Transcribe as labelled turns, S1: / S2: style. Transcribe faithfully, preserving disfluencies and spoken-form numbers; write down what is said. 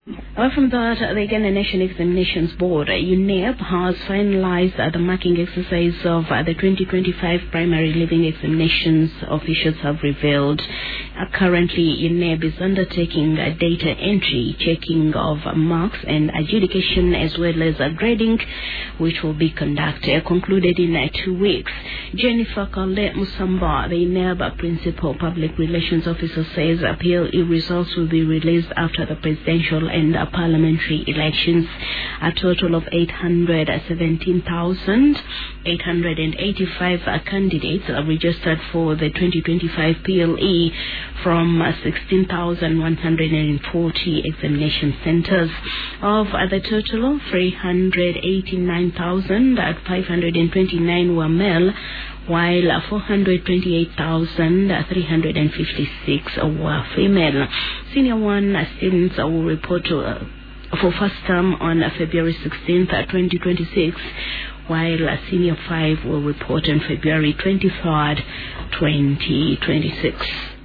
S1: Apart from that, the Uganda National Examinations Board, uh, U N E B, has finalized uh, the marking exercise of uh, the twenty twenty-five primary leaving examinations, officials have revealed. Uh, currently, U N E B is undertaking uh, data entry, checking of uh, marks and adjudication, as well as uh, grading, which will be conducted, concluded in uh, two weeks. Jennifer Kale Musamba, the U N E B Principal Public Relations Officer, says uh, P L E results will be released after the presidential and uh, parliamentary elections. A total of eight hundred seventeen thousand eight hundred eighty-five uh, candidates are registered for the twenty twenty-five P L E from uh, sixteen thousand one hundred forty examination centers. Of uh, the total, three hundred eighty-nine thousand five hundred twenty-nine were male, while uh, four hundred twenty-eight thousand three hundred fifty-six were female. Senior one uh, students uh, will report to, uh, for first term on uh, February sixteenth, uh, twenty twenty-six, while uh, Senior five will report on February twenty-third, twenty twenty-six.